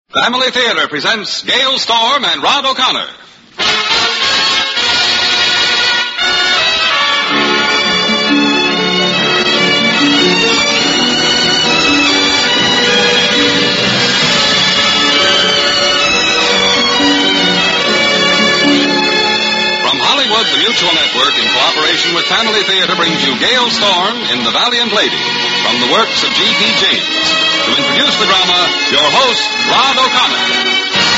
Family Theater presents Gale Storm and Rod O'Connor. From Hollywood, the Mutual Network, in cooperation with Family Theater, brings you Gale Storm in The Valiant Lady, from the works of G.P. James. To introduce the drama, your host, Rod O'Connor.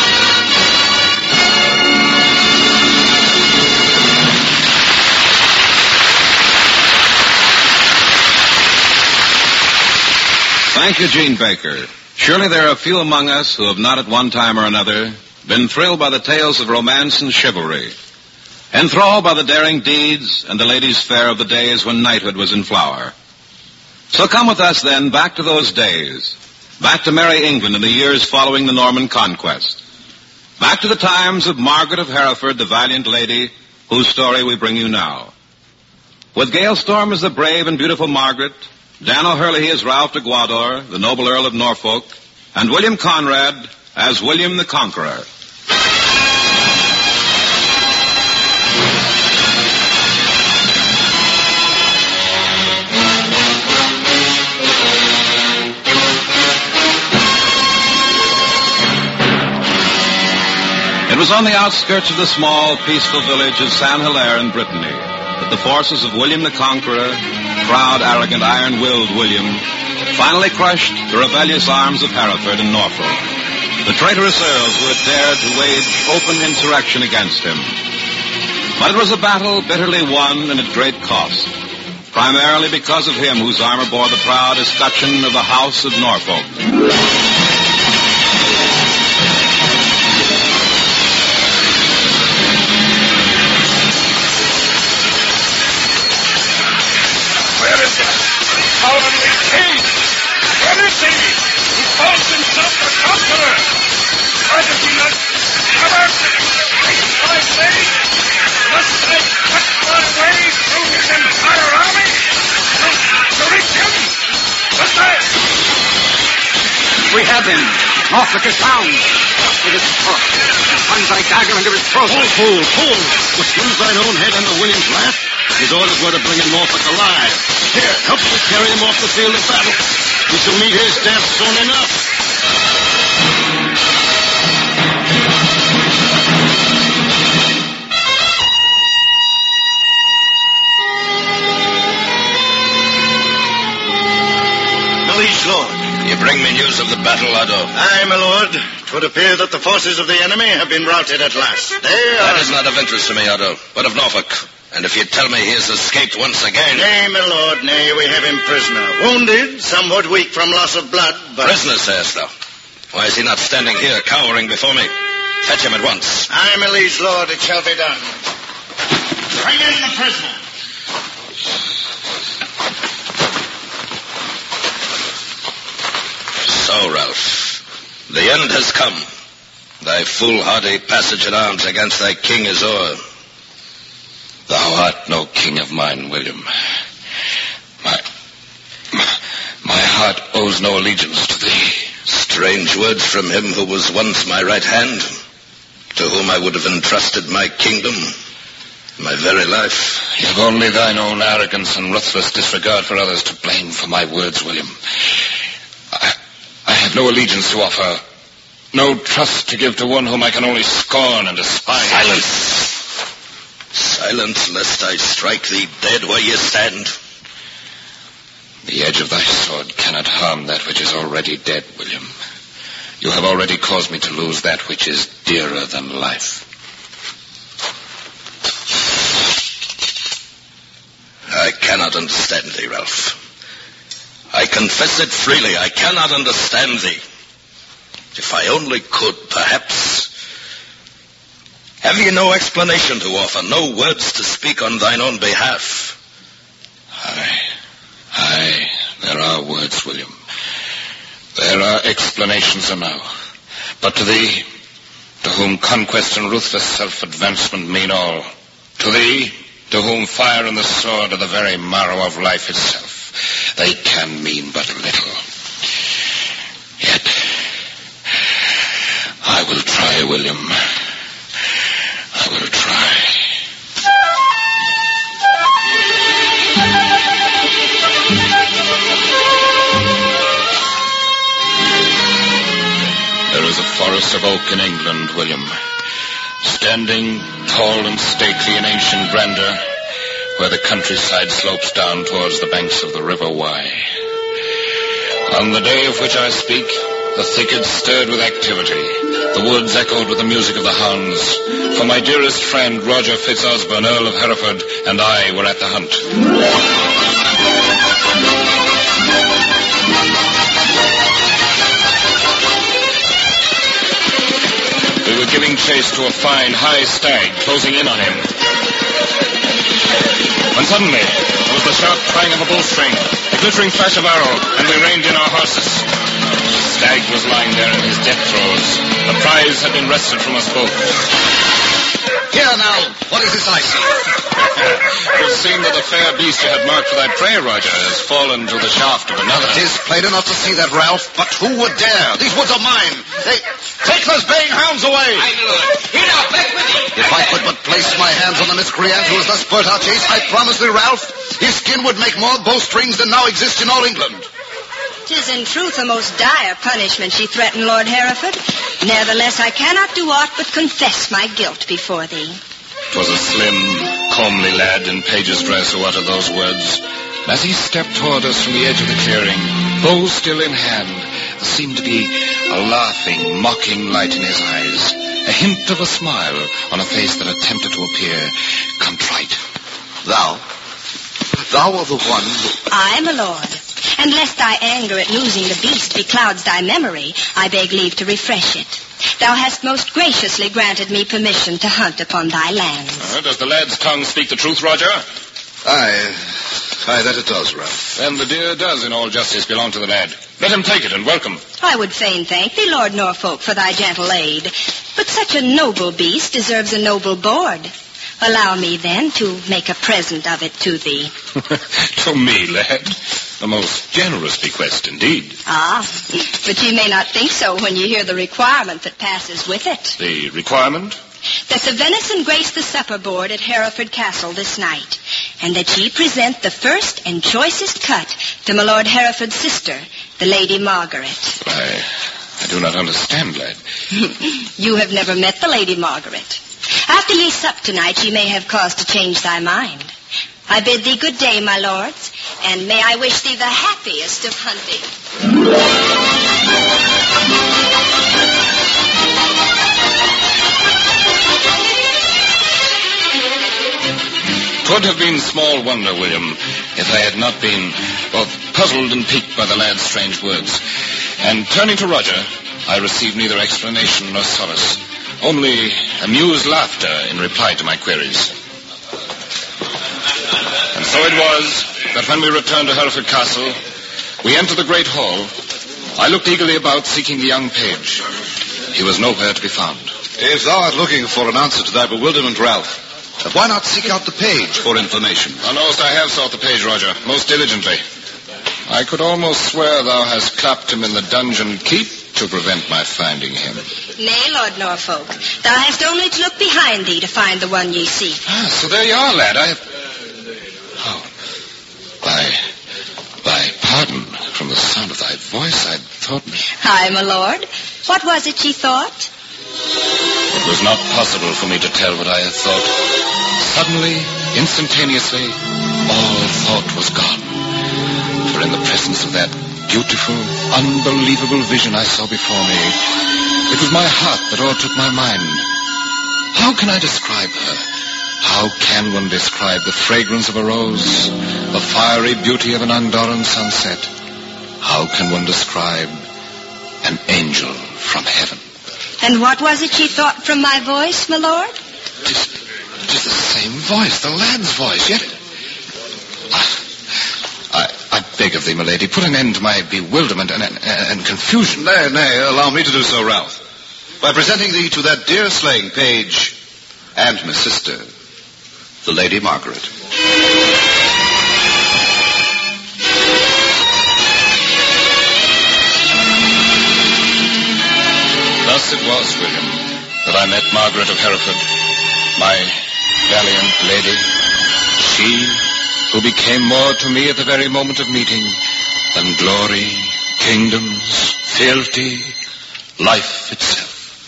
Thank you, Gene Baker. Surely there are few among us who have not at one time or another been thrilled by the tales of romance and chivalry, enthralled by the daring deeds and the ladies' fare of the days when knighthood was in flower. So come with us, then, back to those days, back to merry England in the years following the Norman conquest, back to the times of Margaret of Hereford, the valiant lady, whose story we bring you now. With Gale Storm as the brave and beautiful Margaret, Dan O'Hurley as Ralph de Guador, the noble Earl of Norfolk, and William Conrad as William the Conqueror. It was on the outskirts of the small, peaceful village of Saint Hilaire in Brittany that the forces of William the Conqueror, proud, arrogant, iron-willed William, finally crushed the rebellious arms of Hereford and Norfolk, the traitorous earls who had dared to wage open insurrection against him. But it was a battle bitterly won and at great cost, primarily because of him whose armor bore the proud escutcheon of the House of Norfolk. Cowardly king! Where is he? He calls himself the Conqueror! Why does he not cover? My lady, must I cut my way through his entire army? To reach him? Must I? We have him. Norfolk is bound. With his foot. He plunges thy dagger into his throat. Fool! Must lose thine own head under William's wrath? His orders were to bring in Norfolk alive. Here, help me carry him off the field of battle. We shall meet his death soon enough. The liege lord. You bring me news of the battle, Otto? Aye, my lord. 'Twould appear that the forces of the enemy have been routed at last. That is not of interest to me, Otto, but of Norfolk. And if you tell me he has escaped once again... Nay, my lord, nay, we have him prisoner. Wounded, somewhat weak from loss of blood, but... Prisoner, sayest thou? Why is he not standing here, cowering before me? Fetch him at once. Aye, my liege lord, it shall be done. Bring in the prisoner. So, Ralph, the end has come. Thy foolhardy passage at arms against thy king is o'er. Thou art no king of mine, William. My heart owes no allegiance to thee. Strange words from him who was once my right hand, to whom I would have entrusted my kingdom, my very life. You have only thine own arrogance and ruthless disregard for others to blame for my words, William. I have no allegiance to offer, no trust to give to one whom I can only scorn and despise. Silence! Silence, lest I strike thee dead where you stand. The edge of thy sword cannot harm that which is already dead, William. You have already caused me to lose that which is dearer than life. I cannot understand thee, Ralph. I confess it freely. I cannot understand thee. If I only could, perhaps... Have you no explanation to offer, no words to speak on thine own behalf? Aye, there are words, William. There are explanations enough. But to thee, to whom conquest and ruthless self-advancement mean all, to thee, to whom fire and the sword are the very marrow of life itself, they can mean but little. Yet, I will try, William. I will try. There is a forest of oak in England, William, standing tall and stately in ancient grandeur, where the countryside slopes down towards the banks of the River Wye. On the day of which I speak, the thickets stirred with activity, the woods echoed with the music of the hounds, for my dearest friend Roger Fitzosborne, Earl of Hereford, and I were at the hunt. We were giving chase to a fine, high stag, closing in on him. When suddenly, there was the sharp twang of a bowstring, a glittering flash of arrow, and we reined in our horses. The stag was lying there in his death throes. The prize had been wrested from us both. Here now, what is this I see? It would seem that the fair beast you had marked for thy prey, Roger, has fallen to the shaft of another. It is plain enough to see that, Ralph, but who would dare? These woods are mine. Take those baying hounds away. Aye, my lord. Here now, back with thee. If I could but place my hands on the miscreant who has thus spurred our chase, I promise thee, Ralph, his skin would make more bowstrings than now exist in all England. 'Tis in truth a most dire punishment she threatened, Lord Hereford. Nevertheless, I cannot do aught but confess my guilt before thee. 'Twas a slim, comely lad in page's dress who uttered those words. As he stepped toward us from the edge of the clearing, bow still in hand, there seemed to be a laughing, mocking light in his eyes, a hint of a smile on a face that attempted to appear contrite. Thou art the one who... Aye, my lord. And lest thy anger at losing the beast beclouds thy memory, I beg leave to refresh it. Thou hast most graciously granted me permission to hunt upon thy lands. Does the lad's tongue speak the truth, Roger? Aye, that it does, Ralph. Then the deer does, in all justice, belong to the lad. Let him take it and welcome. I would fain thank thee, Lord Norfolk, for thy gentle aid. But such a noble beast deserves a noble board. Allow me, then, to make a present of it to thee. To me, lad? A most generous bequest, indeed. Ah, but ye may not think so when you hear the requirement that passes with it. The requirement? That the venison grace the supper board at Hereford Castle this night, and that ye present the first and choicest cut to my Lord Hereford's sister, the Lady Margaret. I do not understand, lad. You have never met the Lady Margaret. After ye sup tonight, ye may have cause to change thy mind. I bid thee good day, my lords, and may I wish thee the happiest of hunting. 'Twould have been small wonder, William, if I had not been both puzzled and piqued by the lad's strange words. And turning to Roger, I received neither explanation nor solace, only amused laughter in reply to my queries. And so it was that when we returned to Hereford Castle, we entered the great hall. I looked eagerly about, seeking the young page. He was nowhere to be found. If thou art looking for an answer to thy bewilderment, Ralph, why not seek out the page for information? Thou knowest I have sought the page, Roger, most diligently. I could almost swear thou hast clapped him in the dungeon keep to prevent my finding him. Nay, Lord Norfolk, thou hast only to look behind thee to find the one ye seek. Ah, so there you are, lad. By pardon, from the sound of thy voice, I'd thought... Aye, my lord. What was it ye thought? It was not possible for me to tell what I had thought. Suddenly, instantaneously, all thought was gone. For in the presence of that beautiful, unbelievable vision I saw before me, it was my heart that overtook my mind. How can I describe her? How can one describe the fragrance of a rose, the fiery beauty of an Andorran sunset? How can one describe an angel from heaven? And what was it ye thought from my voice, my lord? Tis the same voice, the lad's voice, yet... I beg of thee, my lady, put an end to my bewilderment and confusion. Nay, allow me to do so, Ralph. By presenting thee to that dear slaying page and my sister, the Lady Margaret. Thus thus it was, William, that I met Margaret of Hereford, my valiant lady. She who became more to me at the very moment of meeting than glory, kingdoms, fealty, life itself.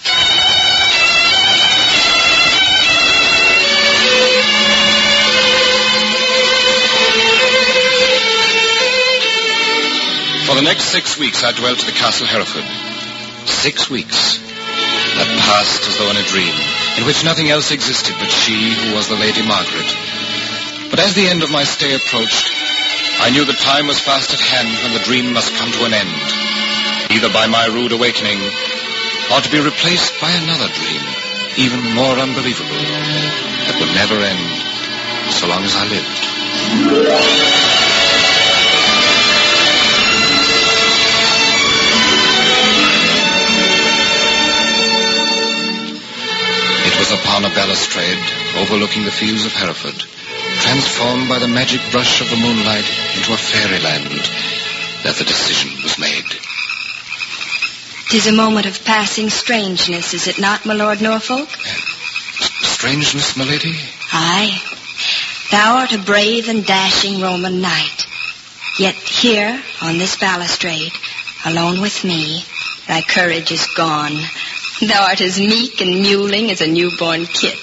For the next 6 weeks I dwelt at the Castle Hereford. 6 weeks that passed as though in a dream, in which nothing else existed but she who was the Lady Margaret. But as the end of my stay approached, I knew the time was fast at hand when the dream must come to an end, either by my rude awakening or to be replaced by another dream, even more unbelievable, that would never end so long as I lived. It was upon a balustrade overlooking the fields of Hereford, transformed by the magic brush of the moonlight into a fairyland, that the decision was made. 'Tis a moment of passing strangeness, is it not, my Lord Norfolk? Strangeness, my lady? Aye. Thou art a brave and dashing Roman knight. Yet here, on this balustrade, alone with me, thy courage is gone. Thou art as meek and mewling as a newborn kit.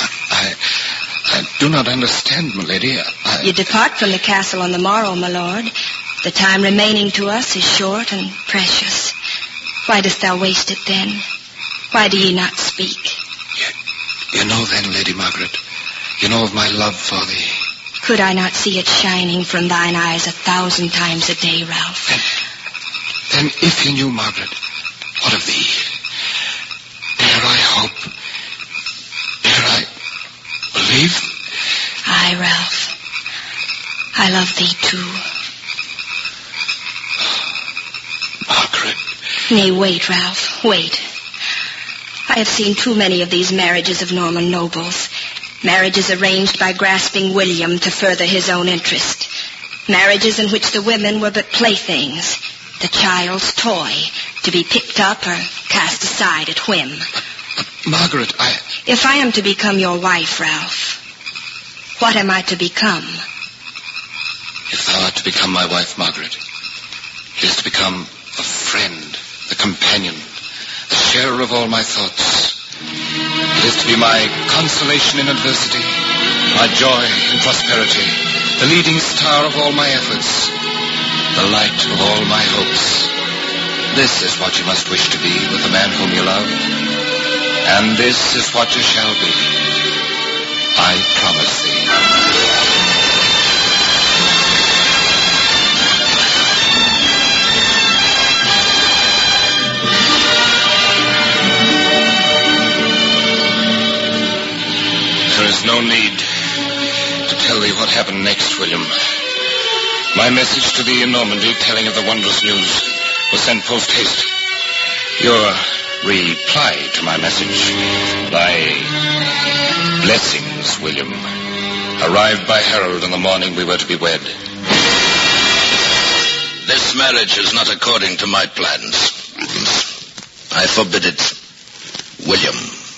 I do not understand, my lady. You depart from the castle on the morrow, my lord. The time remaining to us is short and precious. Why dost thou waste it then? Why do ye not speak? You know then, Lady Margaret, you know of my love for thee. Could I not see it shining from thine eyes 1,000 times a day, Ralph? Then if you knew, Margaret, what of thee? Dare I hope? Dare I believe? Aye, Ralph. I love thee too. Margaret. Nay, wait, Ralph, wait. I have seen too many of these marriages of Norman nobles. Marriages arranged by grasping William to further his own interest. Marriages in which the women were but playthings, the child's toy, to be picked up or cast aside at whim. Margaret, If I am to become your wife, Ralph, what am I to become? If thou art to become my wife, Margaret, it is to become a friend, the companion, the sharer of all my thoughts. It is to be my consolation in adversity, my joy in prosperity, the leading star of all my efforts, the light of all my hopes. This is what you must wish to be with the man whom you love, and this is what you shall be. I promise thee. There is no need to tell thee what happened next, William. My message to thee in Normandy, telling of the wondrous news, was sent post-haste. Your reply to my message, thy blessings, William, arrived by herald on the morning we were to be wed. This marriage is not according to my plans. I forbid it, William.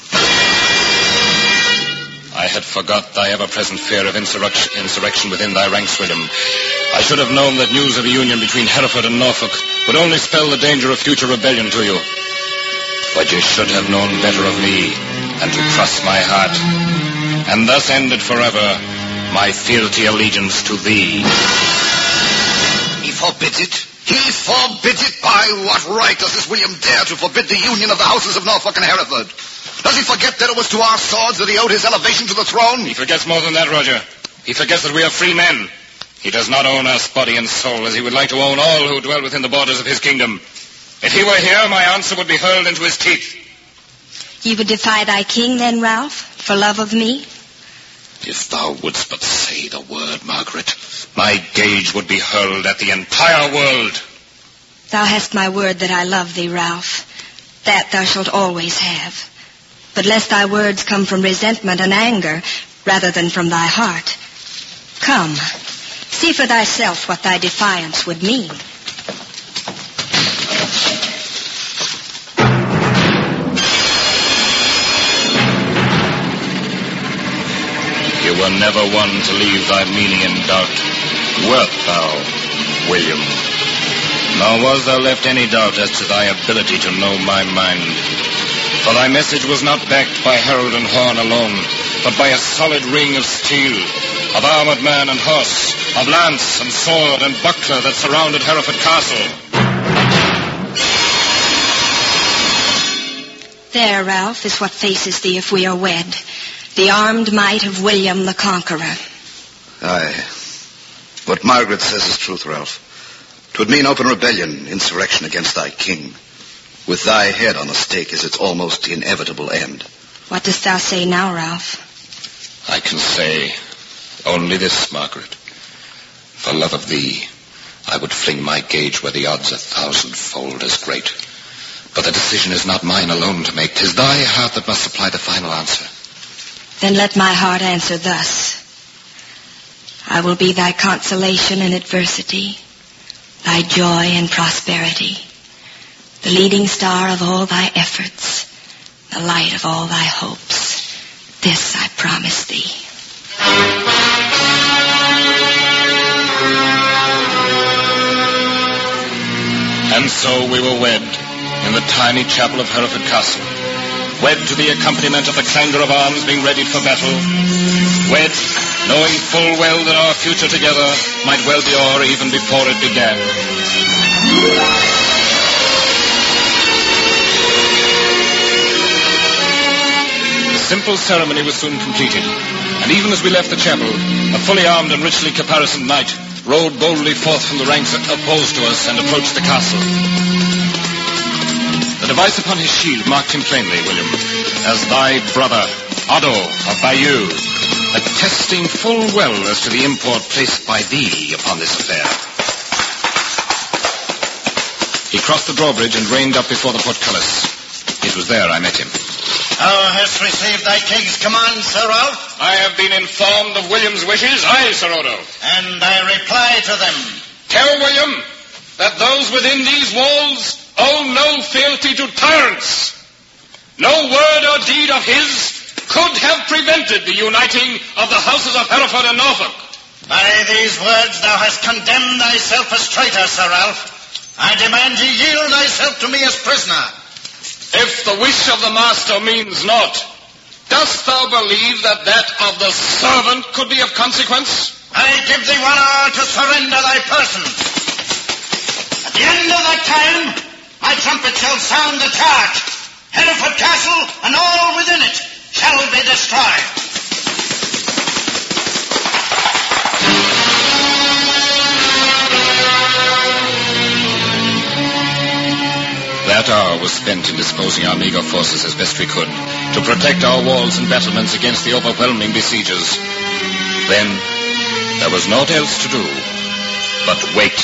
I had forgot thy ever-present fear of insurrection within thy ranks, William. I should have known that news of a union between Hereford and Norfolk would only spell the danger of future rebellion to you. But you should have known better of me than to cross my heart, and thus ended forever my fealty allegiance to thee. He forbids it. He forbids it. By what right does this William dare to forbid the union of the houses of Norfolk and Hereford? Does he forget that it was to our swords that he owed his elevation to the throne? He forgets more than that, Roger. He forgets that we are free men. He does not own us body and soul as he would like to own all who dwell within the borders of his kingdom. If he were here, my answer would be hurled into his teeth. You would defy thy king then, Ralph, for love of me? If thou wouldst but say the word, Margaret, my gage would be hurled at the entire world. Thou hast my word that I love thee, Ralph. That thou shalt always have. But lest thy words come from resentment and anger, rather than from thy heart. Come, see for thyself what thy defiance would mean. were never one to leave thy meaning in doubt. Wert thou, William? Nor was there left any doubt as to thy ability to know my mind. For thy message was not backed by herald and horn alone, but by a solid ring of steel, of armored man and horse, of lance and sword and buckler that surrounded Hereford Castle. There, Ralph, is what faces thee if we are wed. The armed might of William the Conqueror. Aye. What Margaret says is truth, Ralph. 'Twould mean open rebellion, insurrection against thy king. With thy head on a stake is its almost inevitable end. What dost thou say now, Ralph? I can say only this, Margaret. For love of thee, I would fling my gage where the odds 1,000-fold as great. But the decision is not mine alone to make. 'Tis thy heart that must supply the final answer. Then let my heart answer thus. I will be thy consolation in adversity, thy joy in prosperity, the leading star of all thy efforts, the light of all thy hopes. This I promise thee. And so we were wed in the tiny chapel of Hereford Castle. Wed to the accompaniment of the clangor of arms being readied for battle. Wed, knowing full well that our future together might well be o'er even before it began. The simple ceremony was soon completed, and even as we left the chapel, a fully armed and richly caparisoned knight rode boldly forth from the ranks opposed to us and approached the castle. The device upon his shield marked him plainly, William, as thy brother, Otto of Bayeux, attesting full well as to the import placed by thee upon this affair. He crossed the drawbridge and reined up before the portcullis. It was there I met him. Thou hast received thy king's command, Sir Ralph? I have been informed of William's wishes, aye, Sir Odo. And I reply to them. Tell William that those within these walls owe no fealty to tyrants. No word or deed of his could have prevented the uniting of the houses of Hereford and Norfolk. By these words thou hast condemned thyself as traitor, Sir Ralph. I demand ye yield thyself to me as prisoner. If the wish of the master means naught, dost thou believe that that of the servant could be of consequence? I give thee 1 hour to surrender thy person. At the end of that time, my trumpet shall sound the charge. Hereford Castle and all within it shall be destroyed. That hour was spent in disposing our meager forces as best we could to protect our walls and battlements against the overwhelming besiegers. Then there was naught else to do but wait.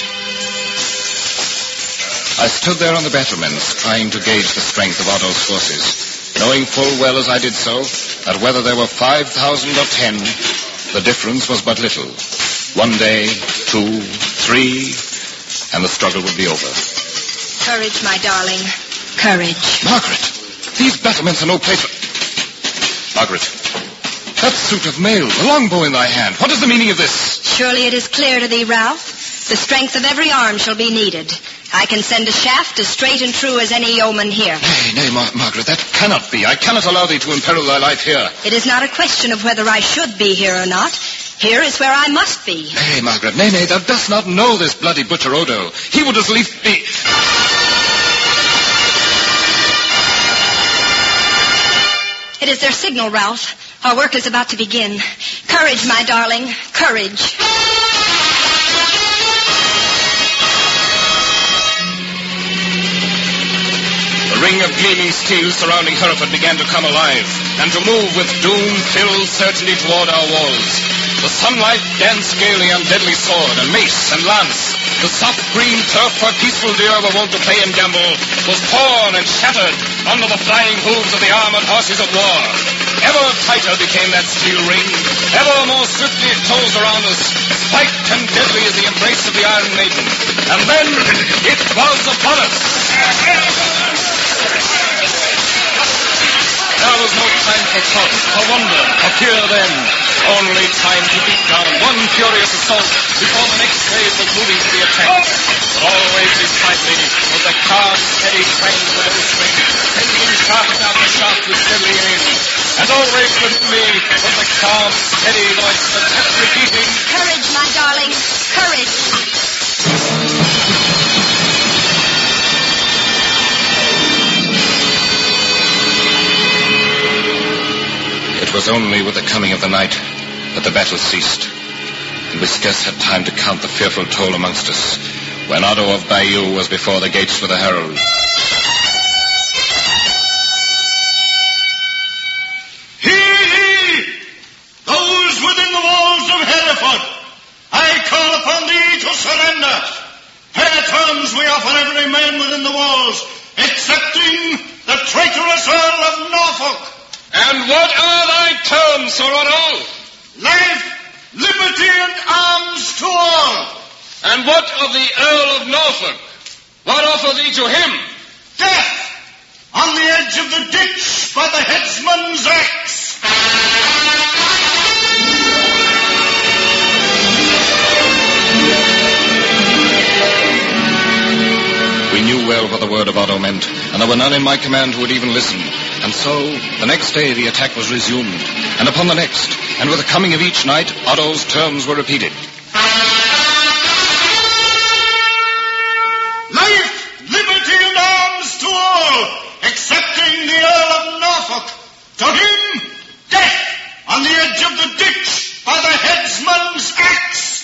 I stood there on the battlements, trying to gauge the strength of Otto's forces, knowing full well as I did so that whether there were 5,000 or 10, the difference was but little. 1 day, 2, 3, and the struggle would be over. Courage, my darling. Courage. Margaret, these battlements are no place for... Margaret, that suit of mail, the longbow in thy hand, what is the meaning of this? Surely it is clear to thee, Ralph. The strength of every arm shall be needed. I can send a shaft as straight and true as any yeoman here. Nay, Margaret, that cannot be. I cannot allow thee to imperil thy life here. It is not a question of whether I should be here or not. Here is where I must be. Nay, Margaret, nay, thou dost not know this bloody butcher Odo. He would as lief be... It is their signal, Ralph. Our work is about to begin. Courage, my darling. Courage. The ring of gleaming steel surrounding Hereford began to come alive and to move with doom-filled certainty toward our walls. The sunlight danced gaily on deadly sword and mace and lance. The soft green turf where peaceful deer were wont to play and gamble was torn and shattered under the flying hooves of the armored horses of war. Ever tighter became that steel ring. Ever more swiftly it closed around us, spiked and deadly as the embrace of the Iron Maiden. And then it was upon us. There was no time for for thought, for wonder, for fear then. Only time to beat down one furious assault before the next wave was moving to the attack. But always beside me was the calm, steady twang of the bowstring, sending shaft after shaft with deadly aim. And always with me was the calm, steady voice that kept repeating, "Courage, my darling, courage." It was only with the coming of the night that the battle ceased, and we scarce had time to count the fearful toll amongst us, when Otto of Bayeux was before the gates with a herald. He! Those within the walls of Hereford, I call upon thee to surrender. Fair terms we offer every man within the walls, excepting the traitorous Earl of Norfolk. And what are thy terms, Sir Otto? Life, liberty, and arms to all. And what of the Earl of Norfolk? What offer thee to him? Death on the edge of the ditch by the headsman's axe. We knew well what the word of Otto meant, and there were none in my command who would even listen. And so, the next day the attack was resumed, and upon the next, and with the coming of each night, Otto's terms were repeated. Life, liberty, and arms to all, excepting the Earl of Norfolk. To him, death on the edge of the ditch by the headsman's axe.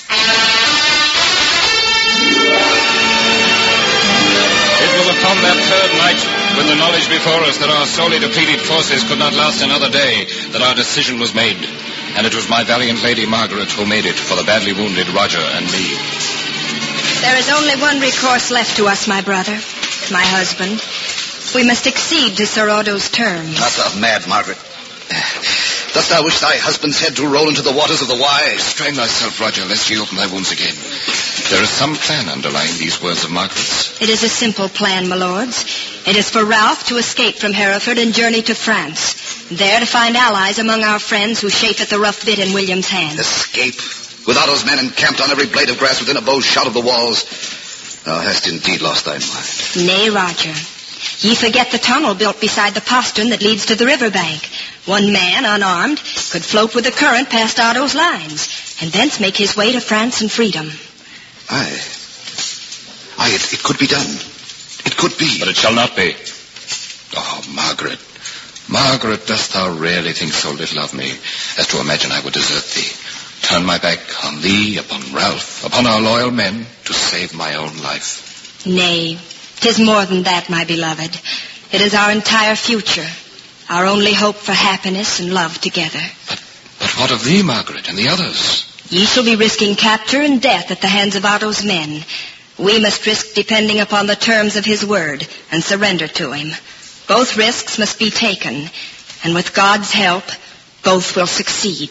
It was upon that third night, with the knowledge before us that our sorely depleted forces could not last another day, that our decision was made. And it was my valiant Lady Margaret who made it for the badly wounded Roger and me. There is only one recourse left to us, my brother, my husband. We must accede to Sir Otto's terms. Art thou mad, Margaret? Dost thou wish thy husband's head to roll into the waters of the Wye? Restrain thyself, Roger, lest ye open thy wounds again. There is some plan underlying these words of Margaret's. It is a simple plan, my lords. It is for Ralph to escape from Hereford and journey to France, there to find allies among our friends who chafeth the rough bit in William's hand. Escape? With Otto's men encamped on every blade of grass within a bow's shot of the walls. Thou hast indeed lost thy mind. Nay, Roger. Ye forget the tunnel built beside the postern that leads to the river bank. One man, unarmed, could float with the current past Otto's lines, and thence make his way to France and freedom. Aye, it could be done. It could be. But it shall not be. Oh, Margaret. Margaret, dost thou really think so little of me as to imagine I would desert thee? Turn my back on thee, upon Ralph, upon our loyal men, to save my own life? Nay, 'tis more than that, my beloved. It is our entire future, our only hope for happiness and love together. But what of thee, Margaret, and the others? Ye shall be risking capture and death at the hands of Otto's men. We must risk depending upon the terms of his word and surrender to him. Both risks must be taken, and with God's help, both will succeed.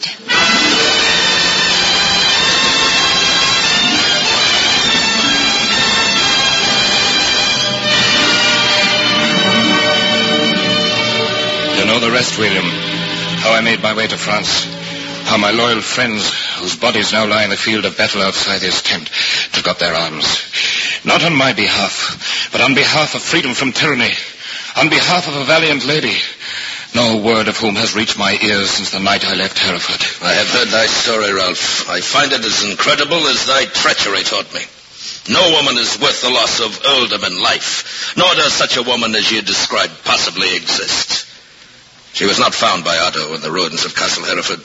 You know the rest, William. How I made my way to France. How my loyal friends, whose bodies now lie in the field of battle outside this tent, took up their arms. Not on my behalf, but on behalf of freedom from tyranny. On behalf of a valiant lady, no word of whom has reached my ears since the night I left Hereford. I have heard thy story, Ralph. I find it as incredible as thy treachery taught me. No woman is worth the loss of earldom and life, nor does such a woman as you described possibly exist. She was not found by Otto in the ruins of Castle Hereford.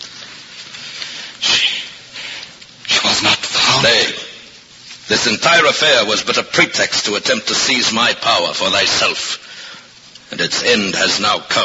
She was not found? Nay. This entire affair was but a pretext to attempt to seize my power for thyself. And its end has now come.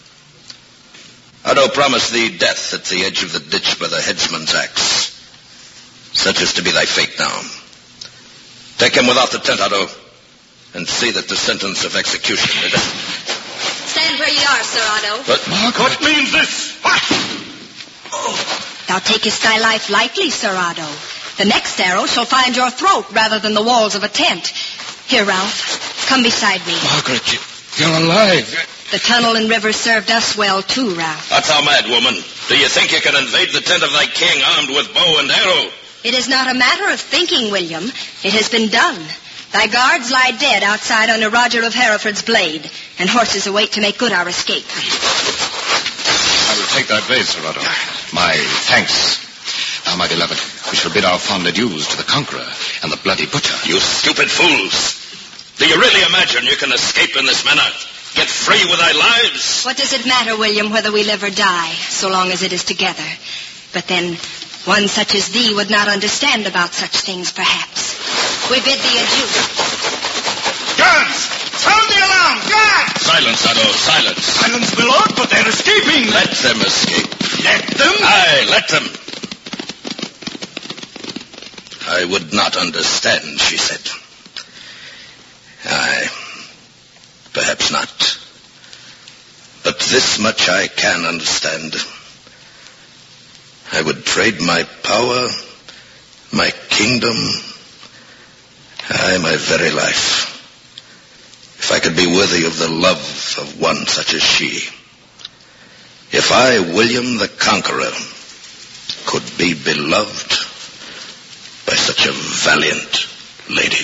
Otto promised thee death at the edge of the ditch by the headsman's axe. Such is to be thy fate now. Take him without the tent, Otto, and see that the sentence of execution... Stand where ye are, Sir Otto. But, Margaret. What means this? What? Thou takest thy life lightly, Sir Otto. The next arrow shall find your throat rather than the walls of a tent. Here, Ralph, come beside me. Margaret, you're alive. The tunnel and river served us well, too, Ralph. That's how mad, woman. Do you think you can invade the tent of thy king armed with bow and arrow? It is not a matter of thinking, William. It has been done. Thy guards lie dead outside under Roger of Hereford's blade, and horses await to make good our escape. I will take thy blade, Sir Otto. My thanks. Now, my beloved, we shall bid our fond adieus to the Conqueror and the Bloody Butcher. You stupid fools. Do you really imagine you can escape in this manner? Get free with thy lives? What does it matter, William, whether we live or die, so long as it is together? But then, one such as thee would not understand about such things, perhaps. We bid thee adieu. Guards! Sound the alarm! Guards! Silence, Otto, silence. Silence, my lord, but they're escaping. Let them escape. Let them? Aye, let them. I would not understand, she said. Aye, perhaps not. But this much I can understand. I would trade my power, my kingdom, aye, my very life, if I could be worthy of the love of one such as she. If I, William the Conqueror, could be beloved by such a valiant lady.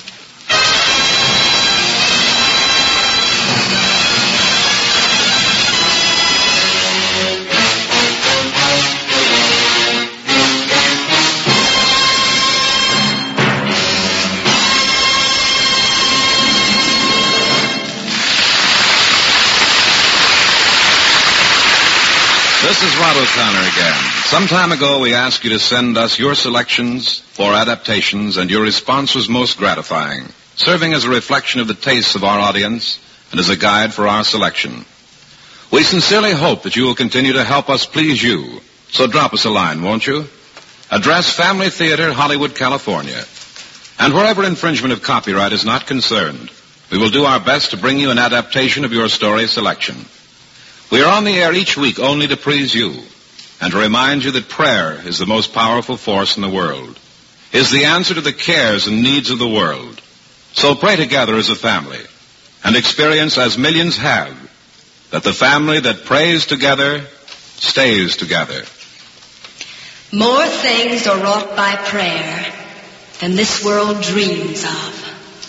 This is Rod O'Connor again. Some time ago, we asked you to send us your selections for adaptations, and your response was most gratifying, serving as a reflection of the tastes of our audience and as a guide for our selection. We sincerely hope that you will continue to help us please you. So drop us a line, won't you? Address Family Theater, Hollywood, California. And wherever infringement of copyright is not concerned, we will do our best to bring you an adaptation of your story selection. We are on the air each week only to please you and to remind you that prayer is the most powerful force in the world, is the answer to the cares and needs of the world. So pray together as a family and experience, as millions have, that the family that prays together stays together. More things are wrought by prayer than this world dreams of.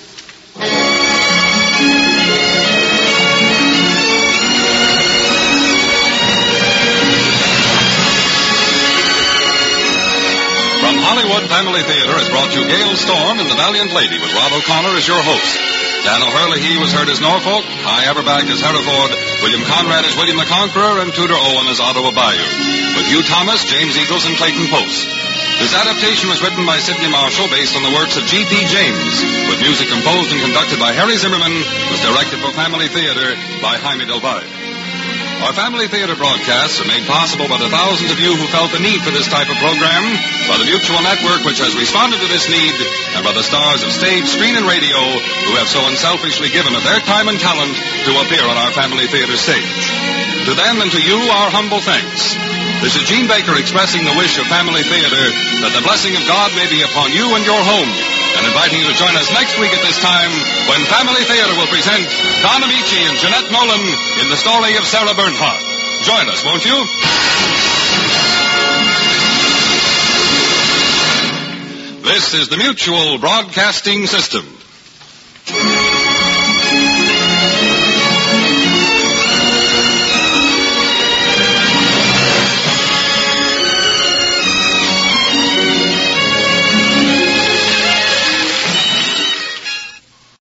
From Hollywood Family Theater has brought you Gale Storm and the Valiant Lady with Rod O'Connor as your host. Dan O'Herlihy was heard as Norfolk, High Aberback as Hereford, William Conrad as William the Conqueror, and Tudor Owen as Ottawa Bayou, with Hugh Thomas, James Eagles, and Clayton Post. This adaptation was written by Sidney Marshall based on the works of G.P. James, with music composed and conducted by Harry Zimmerman, was directed for Family Theater by Jaime Del Valle. Our Family Theater broadcasts are made possible by the thousands of you who felt the need for this type of program, by the Mutual Network, which has responded to this need, and by the stars of stage, screen, and radio who have so unselfishly given of their time and talent to appear on our Family Theater stage. To them and to you, our humble thanks. This is Gene Baker expressing the wish of Family Theater that the blessing of God may be upon you and your home, and inviting you to join us next week at this time when Family Theater will present Don Amici and Jeanette Nolan in the story of Sarah Bernhardt. Join us, won't you? This is the Mutual Broadcasting System.